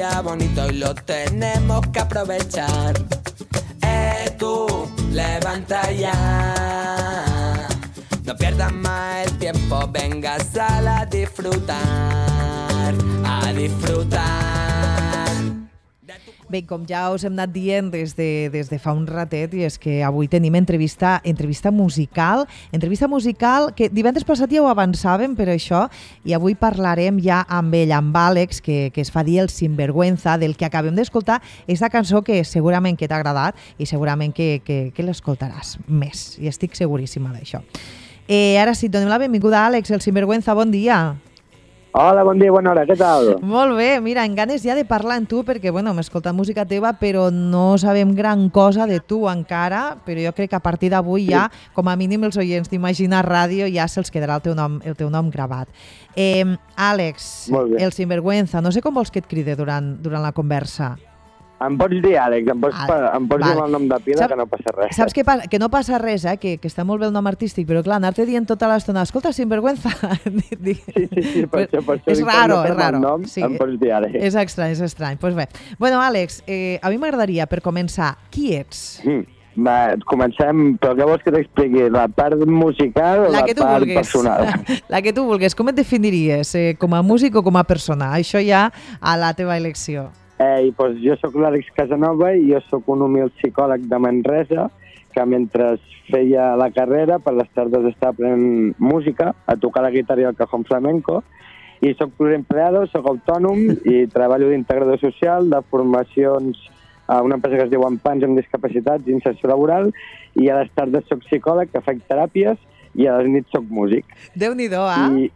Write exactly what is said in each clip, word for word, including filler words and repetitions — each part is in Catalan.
día bonito y lo tenemos que aprovechar. Eh, tú, levanta ya. No pierdas más el tiempo, venga, sal a disfrutar, a disfrutar. Bé, com ja us hem anat dient des de, des de fa un ratet, i és que avui tenim entrevista, entrevista musical, entrevista musical que divendres passat ja ho avançàvem per això, i avui parlarem ja amb ell, amb Àlex, que, que es fa dir el Sinvergüenza, del que acabem d'escoltar, aquesta cançó que segurament que t'ha agradat i segurament que, que, que l'escoltaràs més, i estic seguríssima d'això. Eh, ara sí, donem la benvinguda a Àlex, el Sinvergüenza, bon dia. Hola, bon dia, bona hora, què tal? Molt bé, mira, en ganes ja de parlar amb tu perquè, bueno, hem escoltat música teva, però no sabem gran cosa de tu encara, però jo crec que a partir d'avui ja, com a mínim els oients d'Imagina Ràdio, ja se'ls quedarà el teu nom, el teu nom gravat. Eh, Àlex, el Sinvergüenza, no sé com vols que et cride durant, durant la conversa. Em pots dir, Àlex, em pots, ah, em pots vale. dir el nom de pila, Sap, que no passa res. Saps que, pa, que no passa res, eh? que, que està molt bé el nom artístic, però clar, anar-te dient tota l'estona, escolta, Sinvergüenza. Sí, sí, sí, per això, per això. És raro, és raro. Nom, sí, em pots dir, Àlex. És estrany, és estrany. Pues bé. Bueno, Àlex, eh, a mi m'agradaria, per començar, qui ets? Mm. Va, comencem, però què vols que t'expliqui? La part musical o la, la part vulguis. personal? La que tu vulguis. Com et definiries? Eh, com a músic o com a persona? Això ja a la teva elecció. Eh, doncs jo sóc l'Àlex Casanova i jo sóc un humil psicòleg de Manresa que mentre feia la carrera per les tardes estava aprenent música, a tocar la guitarra i el cajón flamenco, i sóc pluriempleado, sóc autònom i treballo d'integrador social, de formacions a una empresa que es diu Ampans amb discapacitats i inserció laboral, i a les tardes sóc psicòleg que faig teràpies i a les nits soc músic. Déu-n'hi-do, ah? I...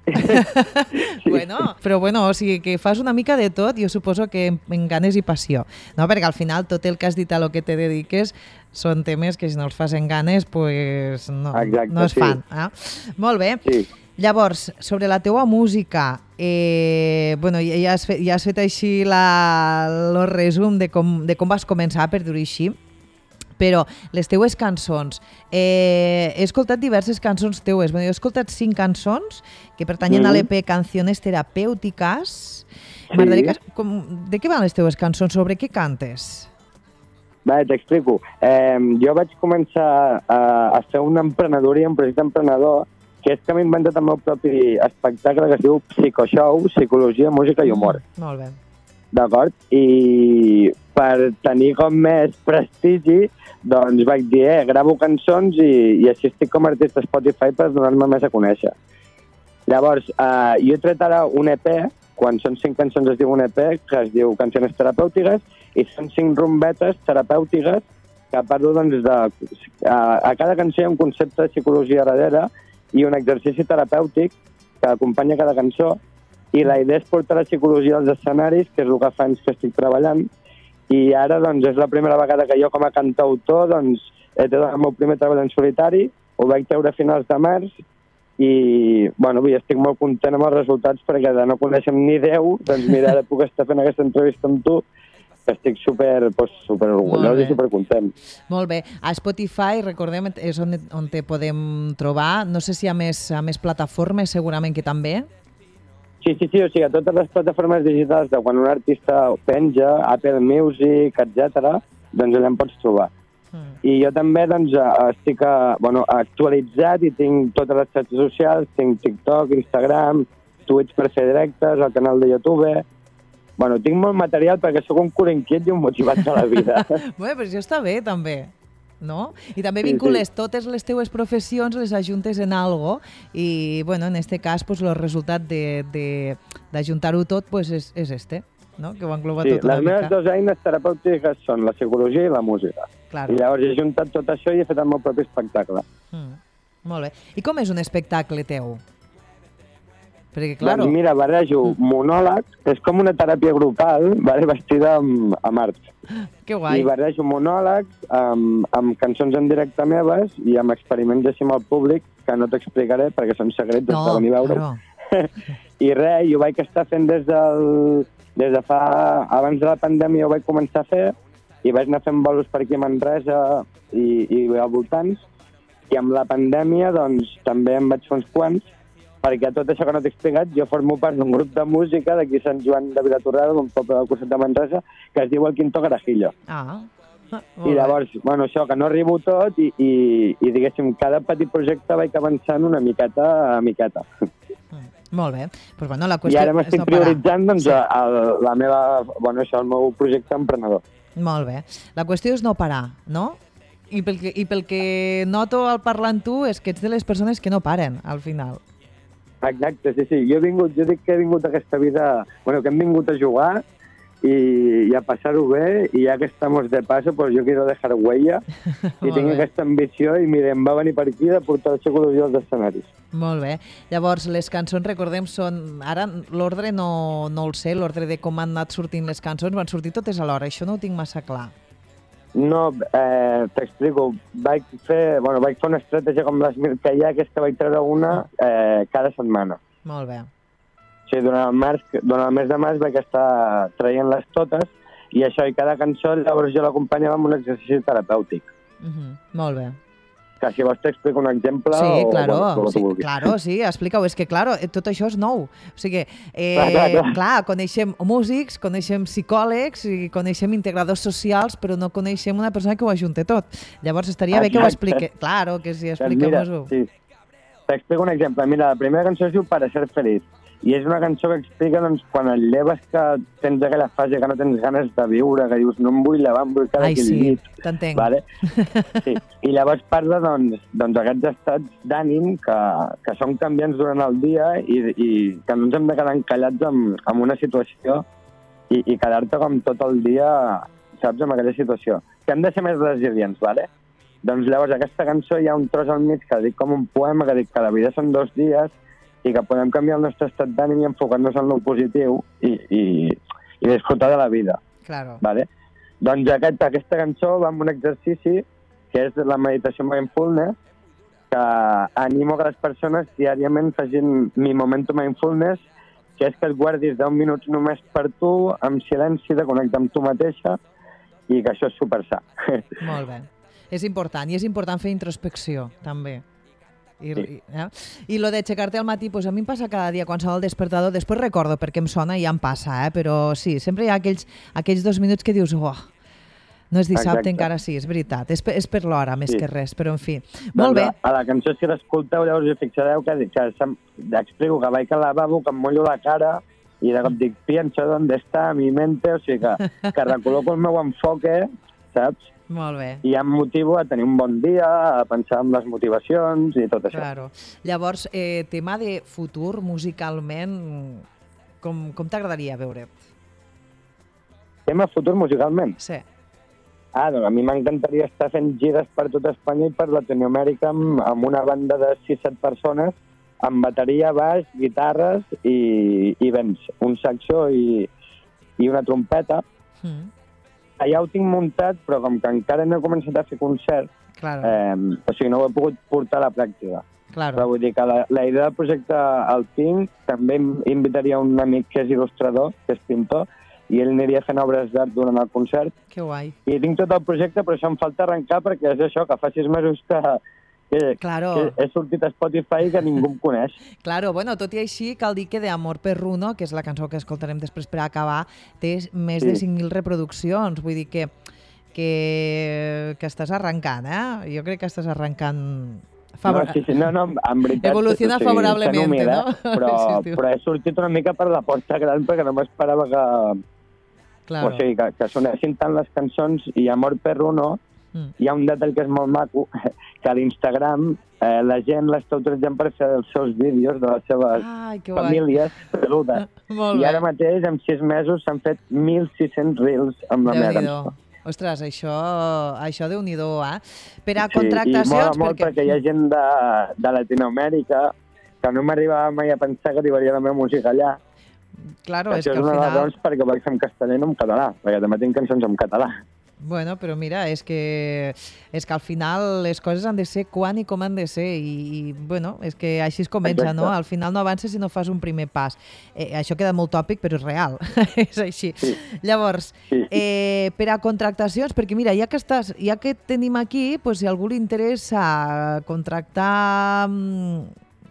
sí. Bueno, però bueno, o sigui que fas una mica de tot, jo suposo que en ganes i passió, no? Perquè al final tot el que has dit a lo que te dediques són temes que si no els fas en ganes, pues no, Exacte, no es sí. fan. Ah? Molt bé. Sí. Llavors, sobre la teua música, eh, bueno, ja has fet, ja has fet així la, el resum de com, de com vas començar, per dir-ho així, però les teues cançons, eh, he escoltat diverses cançons teues. Bueno, jo he escoltat cinc cançons que pertanyen mm. a l'E P Canciones Terapèutiques. Sí. Que, com, de què van les teues cançons? Sobre què cantes? Bé, t'explico. Eh, jo vaig començar a, a fer una emprenedoria, un projecte emprenedor, que és que m'he inventat el meu propi espectacle que es diu Psicoshow, Psicologia, Música i Humor. Mm, molt bé. D'acord? I per tenir com més prestigi, doncs vaig dir, eh, gravo cançons i, i així estic com a artista Spotify per donar-me més a conèixer. Llavors, eh, jo he tret ara un E P, quan són cinc cançons es diu un E P, que es diu Canciones Terapèutiques, i són cinc rumbetes terapèutiques que parlo, doncs, de... A, a cada cançó hi ha un concepte de psicologia darrere i un exercici terapèutic que acompanya cada cançó, i la idea és portar la psicologia als escenaris, que és el que fa anys que estic treballant, i ara doncs, és la primera vegada que jo com a cantautor doncs, he tret el meu primer treball en solitari, ho vaig treure a finals de març, i bueno, estic molt content amb els resultats perquè de no conèixer ni Déu, doncs mira, ara puc estar fent aquesta entrevista amb tu, que estic super, pues, super orgullós i super content. Molt bé. A Spotify, recordem, és on, on te podem trobar. No sé si hi ha més, a més plataformes, segurament que també. Sí, sí, sí, o sigui, a totes les plataformes digitals de quan un artista penja, Apple Music, etcètera, doncs allà em pots trobar. Mm. I jo també doncs, estic bueno, actualitzat i tinc totes les xarxes socials, tinc TikTok, Instagram, Twitch per fer directes, el canal de YouTube. Bueno, tinc molt material perquè sóc un cul inquiet i un motivat de la vida. Bé, però això està bé, també. No? I també vincules sí, sí. totes les teues professions, les ajuntes en algo i, bueno, en este cas, pues, el resultat d'ajuntar-ho tot pues, és, és este, no? Que ho engloba sí, tot una mica. Les meves dues eines terapèutiques són la psicologia i la música. Claro. I llavors he juntat tot això i he fet el meu propi espectacle. Mm, molt bé. I com és un espectacle teu? Perquè, claro... Doncs mira, barrejo monòleg, és com una teràpia grupal, vale, vestida amb, amb art. Que guai. I barrejo monòlegs amb, amb cançons en directe meves i amb experiments així amb el públic, que no t'explicaré perquè són secrets, no, de venir a veure-ho. Claro. I res, jo vaig estar fent des del... Des de fa... Abans de la pandèmia ho vaig començar a fer i vaig anar fent bolos per aquí a Manresa i, i al voltants. I amb la pandèmia, doncs, també em vaig fer uns quants. perquè tot això que no t'he explicat, jo formo part d'un grup de música d'aquí a Sant Joan de Vilatorrada, d'un poble del costat de Manresa, que es diu el Quinto Garajillo. Ah, I llavors, bueno, això, que no arribo tot i, i, i diguéssim, cada petit projecte vaig avançant una miqueta a miqueta. Molt bé. Pues, bueno, la I qüestió ara és m'estic no parar. prioritzant, doncs, Sí. el, la meva, bueno, això, el meu projecte emprenedor. Molt bé. La qüestió és no parar, no? I pel que, i pel que noto al parlar amb tu és que ets de les persones que no paren, al final. Exacte, sí, sí. Jo he vingut, jo dic que he vingut a aquesta vida, bueno, que hem vingut a jugar i, i a passar-ho bé, i ja que estamos de paso, pues yo quiero dejar huella i Molt tinc bé. aquesta ambició i mira, em va venir per aquí de portar la psicologia als escenaris. Molt bé. Llavors, les cançons, recordem, són... Ara l'ordre no, no el sé, l'ordre de com han anat sortint les cançons, van sortir totes alhora, això no ho tinc massa clar. No, eh, t'explico. Vaig fer, bueno, vaig fer una estratègia com les mil que hi ha, que és que vaig treure una eh, cada setmana. Molt bé. O sigui, durant el, març, durant el mes de març vaig estar traient-les totes, i això, i cada cançó, llavors jo l'acompanyava amb un exercici terapèutic. Uh -huh. Molt bé. Que si vols t'explico un exemple Sí, o... claro, bueno, com tu sí, vulguis. claro, sí, explica-ho. És que, claro, eh, tot això és nou. O sigui, eh, Clar, clar, clar. clar, coneixem músics, coneixem psicòlegs i coneixem integradors socials, però no coneixem una persona que ho ajunte tot. Llavors estaria bé que ho Exacte. explique. Claro, que sí, Doncs mira, expliquem-ho. sí. T'explico un exemple. Mira, la primera cançó es diu Para ser feliç. I és una cançó que explica, doncs, quan et lleves que tens aquella fase que no tens ganes de viure, que dius, no em vull llevar, em vull quedar Ai, aquí al sí, llit. t'entenc. Vale? Sí. I llavors parla, doncs, doncs aquests estats d'ànim que, que són canviants durant el dia i, i que no ens hem de quedar encallats amb, amb una situació i, i quedar-te com tot el dia, saps, amb aquella situació. Que hem de ser més resilients, vale? Doncs llavors aquesta cançó hi ha un tros al mig que dic com un poema, que dic que la vida són dos dies i que podem canviar el nostre estat d'ànim i enfocar-nos en lo positiu i, i, i disfrutar de la vida. Claro. Vale? Doncs aquest, aquesta cançó va amb un exercici que és la meditació mindfulness, que animo que les persones diàriament facin mi momento mindfulness, que és que et guardis deu minuts només per tu, amb silenci, de connectar amb tu mateixa, i que això és super sa. Molt bé. És important, i és important fer introspecció, també. I, Sí. i, eh? I lo d'aixecar-te al matí, pues a mi em passa cada dia quan sona el despertador, després recordo perquè em sona i ja em passa, eh? Però sí, sempre hi ha aquells, aquells dos minuts que dius, oh, no és dissabte, Exacte. encara sí, és veritat, és per, és per l'hora més Sí. que res, però en fi. Doncs Molt bé, A, a la cançó, si l'escolteu, llavors us fixareu que, que se'm- explico que vaig al lavabo, que em mullo la cara, i de cop dic, pienso dónde está mi mente, o sigui que, que recol·loco el meu enfoque, saps? molt bé. I em motivo a tenir un bon dia, a pensar en les motivacions i tot això. Claro. Llavors, eh, tema de futur musicalment, com, com t'agradaria veure? Tema futur musicalment. Sí. Ah, doncs a mi m'encantaria estar fent gires per tot Espanya i per Latinoamèrica amb, amb una banda de sis set persones, amb bateria, baix, guitarres i, i vents, un saxo i, i una trompeta. Mm. Allà ho tinc muntat, però com que encara no he començat a fer concert, Claro, eh, o sigui, no ho he pogut portar a la pràctica. claro. Però vull dir que la, la idea del projecte el tinc, també im- invitaria un amic que és il·lustrador, que és pintor, i ell aniria fent obres d'art durant el concert. Que guai. I tinc tot el projecte, però això em falta arrencar perquè és això, que fa sis mesos que, que, Claro. que he sortit a Spotify i que ningú em coneix. Claro, bueno, tot i així, cal dir que de Amor Perruno, que és la cançó que escoltarem després per acabar, té més de Sí. cinc mil reproduccions. Vull dir que, que, que estàs arrencant, eh? Jo crec que estàs arrencant... Favor... No, sí, sí, no, no, en veritat... Evoluciona o sigui, favorablement, sent humil, eh? no? Però, Sí, sí. però he sortit una mica per la porta gran perquè no m'esperava que... Claro. O sigui, que, que sonessin tant les cançons i Amor Perruno. Mm. Hi ha un detall que és molt maco, que a l'Instagram eh, la gent l'està utilitzant per fer els seus vídeos de les seves Ai, que guai. famílies peludes. Molt I bé. ara mateix, en sis mesos, s'han fet mil sis-cents reels amb la meva Déu-n'hi-do. cançó. Ostres, això, això Déu-n'hi-do, eh? Per a Sí, i contractacions... mola molt perquè... hi ha gent de, de Latinoamèrica que no m'arribava mai a pensar que arribaria la meva música allà. Claro, és Això que és al una de les final... raons perquè vaig fer en castellà i no en català, perquè també tinc cançons en català. Bueno, però mira, és que, és que al final les coses han de ser quan i com han de ser i, i bueno, és que així es comença, Exacte. no? Al final no avances si no fas un primer pas. Eh, això queda molt tòpic, però és real, és així. Sí. Llavors, Sí. eh, per a contractacions, perquè mira, ja que, estàs, ja que et tenim aquí, pues, si a algú li interessa contractar mm,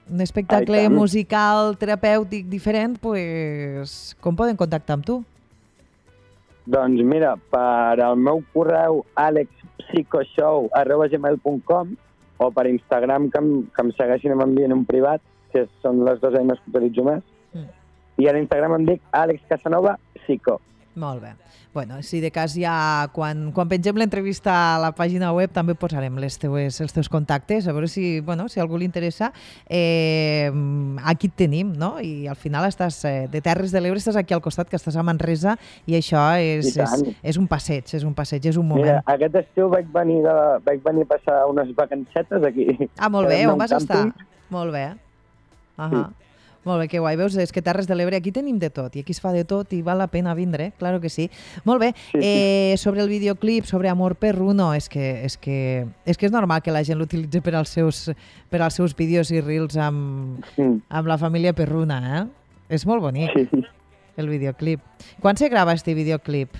un espectacle Ai, tant. musical, terapèutic, diferent, pues, com poden contactar amb tu? Doncs mira, per al meu correu alexpsicoshow arroba gmail punt com o per Instagram que em, que em segueixin i m'envien un privat, que són les dues eines que utilitzo més. Mm. I a l'Instagram em dic Àlex Casanova Psico. Molt bé. Bueno, si de cas ja, quan, quan pengem l'entrevista a la pàgina web també posarem les teues, els teus contactes, a veure si, bueno, si a algú li interessa. Eh, aquí et tenim, no? I al final estàs eh, de Terres de l'Ebre, estàs aquí al costat, que estàs a Manresa, i això és, I és, és un passeig, és un passeig, és un moment. Mira, aquest estiu vaig venir, de, vaig venir a passar unes vacancetes aquí. Ah, molt bé, Vam on anar vas a un estar? càmping. Molt bé. Ahà. Sí. Molt bé, que guai. Veus, és que Terres de l'Ebre aquí tenim de tot, i aquí es fa de tot i val la pena vindre, claro que sí. Molt bé, Sí, sí. eh, sobre el videoclip, sobre Amor Perruno, és que és, que, és, que és normal que la gent l'utilitzi per als seus, per als seus vídeos i reels amb, Mm. amb la família Perruna, eh? És molt bonic, Sí. el videoclip. Quan se grava este videoclip?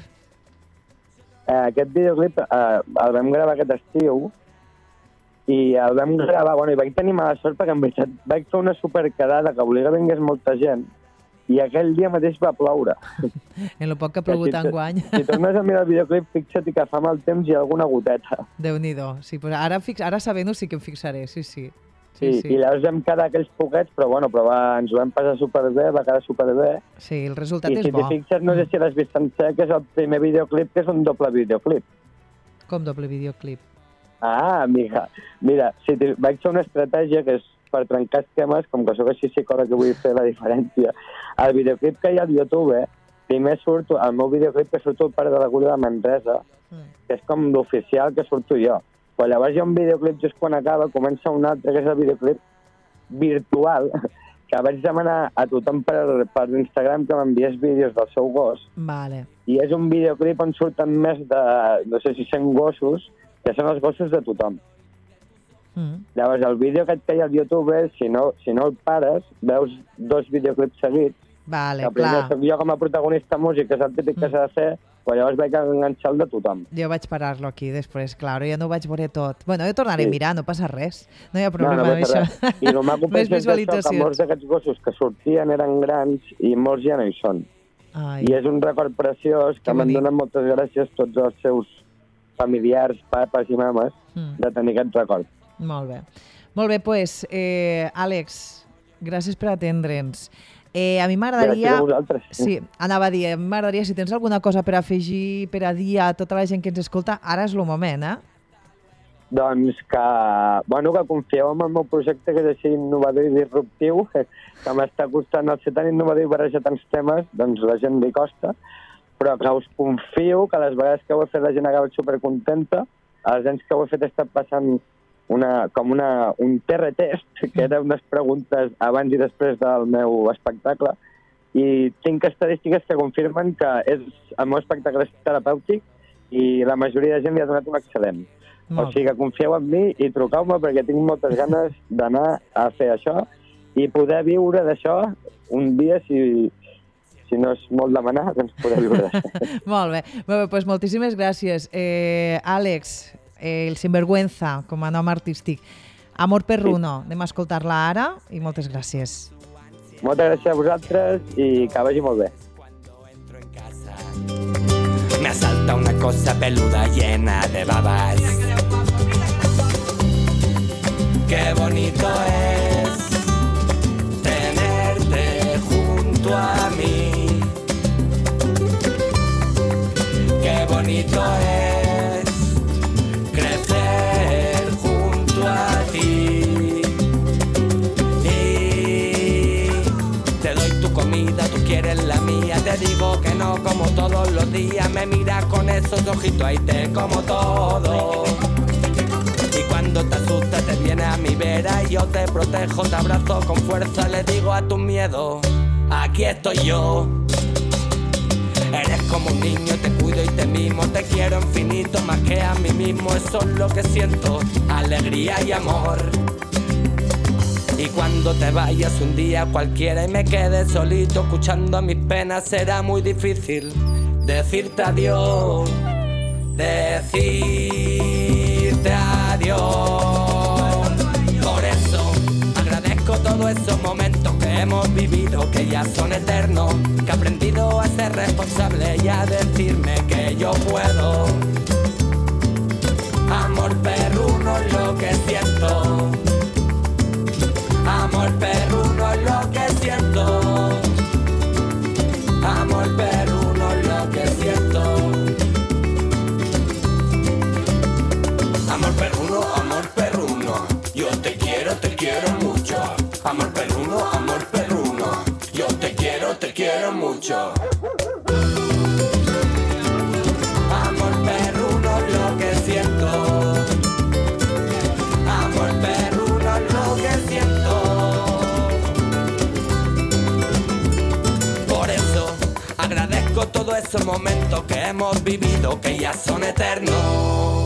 Eh, aquest videoclip eh, el vam gravar aquest estiu i el vam gravar, bueno, i vaig tenir mala sort perquè en veritat vaig fer una superquedada que volia que vingués molta gent i aquell dia mateix va ploure. En lo poc que ha plogut si, enguany. Si tornes a mirar el videoclip, fixa't que fa mal temps i alguna goteta. Déu-n'hi-do. Sí, però ara, fix, ara sabent-ho sí que em fixaré, sí, sí. Sí, Sí, sí. I llavors vam quedar aquells poquets, però bueno, però va, ens ho vam passar superbé, va quedar superbé. Sí, el resultat I és si bo. t'hi fixes, no sé si l'has vist sencer, que és el primer videoclip, que és un doble videoclip. Com doble videoclip? Ah, amiga. Mira, si te... vaig fer una estratègia que és per trencar esquemes, com que sóc així psicòleg que vull fer la diferència. El videoclip que hi ha al YouTube, primer surto, el meu videoclip que surto al Parc de la Cura de Manresa, Mm. que és com l'oficial que surto jo. Però llavors hi ha un videoclip just quan acaba, comença un altre, que és el videoclip virtual, que vaig demanar a tothom per, per Instagram que m'enviés vídeos del seu gos, Vale. i és un videoclip on surten més de, no sé si cent gossos, que són els gossos de tothom. Mm. Llavors, el vídeo aquest que hi ha al YouTube, si no, si no el pares, veus dos videoclips seguits. Vale, El primer clar. soc jo com a protagonista músic, que és el típic que s'ha de fer, però llavors vaig enganxar el de tothom. Jo vaig parar-lo aquí després, clar, ja no ho vaig veure tot. Bueno, jo tornaré Sí. a mirar, no passa res. No hi ha No, problema no amb passa això. res. I el maco Més és això, que visualitzacions. molts d'aquests gossos que sortien eren grans i molts ja no hi són. Ai, I és un record preciós Que que m'han bonic. donat moltes gràcies tots els seus familiars, papes i mames, Mm. de tenir aquest record. molt bé. Molt bé, doncs, pues, eh, Àlex, gràcies per atendre'ns. Eh, a mi Gràcies m'agradaria... a vosaltres. Sí, anava a dir, a mi m'agradaria, si tens alguna cosa per afegir, per a dir a tota la gent que ens escolta, ara és el moment, eh? Doncs que, bueno, que confieu en el meu projecte, que és així innovador i disruptiu, que m'està costant el ser tan innovador i barrejar tants temes, doncs la gent li costa, però que us confio que les vegades que ho he fet la gent ha acabat supercontenta, els anys que ho he fet he estat passant una, com una, un T R test, que eren unes preguntes abans i després del meu espectacle, i tinc estadístiques que confirmen que és, el meu espectacle és terapèutic i la majoria de gent li ha donat un excel·lent. O sigui que confieu en mi i truqueu-me perquè tinc moltes ganes d'anar a fer això i poder viure d'això un dia, si, si no és molt demanar, doncs poder viure d'això. Molt bé, molt bé, doncs moltíssimes gràcies. Eh, Àlex, eh, el Sinvergüenza, com a nom artístic. Amor Perruno, anem a escoltar-la ara i moltes gràcies. Moltes gràcies a vosaltres i que vagi molt bé. Me asalta una cosa peluda llena de babas. Qué bonito es tenerte junto a mí. Qué bonito es crecer junto a ti. Y te doy tu comida, tú quieres la mía. Te digo que no como todos los días. Me miras con esos ojitos, ahí te como todo. Y cuando te asustas te vienes a mi vera y yo te protejo, te abrazo con fuerza. Le digo a tu miedo, aquí estoy yo. Eres como un niño, te cuido y te mimo. Te quiero infinito, más que a mí mismo. Eso es lo que siento, alegría y amor. Y cuando te vayas un día cualquiera y me quede solito escuchando mis penas, será muy difícil decirte adiós, decirte adiós. Por eso agradezco todo todos esos momentos que hemos vivido, que ya son eternos, que he aprendido a ser responsable y a decirme que yo puedo. Amor perruno es lo que siento. Amor perruno es lo que siento. Amor perruno es lo que siento. Amor perruno, amor perruno, yo te quiero, te quiero mucho. Amor perruno, amor perruno, yo te quiero, te quiero mucho. Amor perruno es lo que siento. Amor perruno es lo que siento. Por eso agradezco todos esos momentos que hemos vivido, que ya son eternos.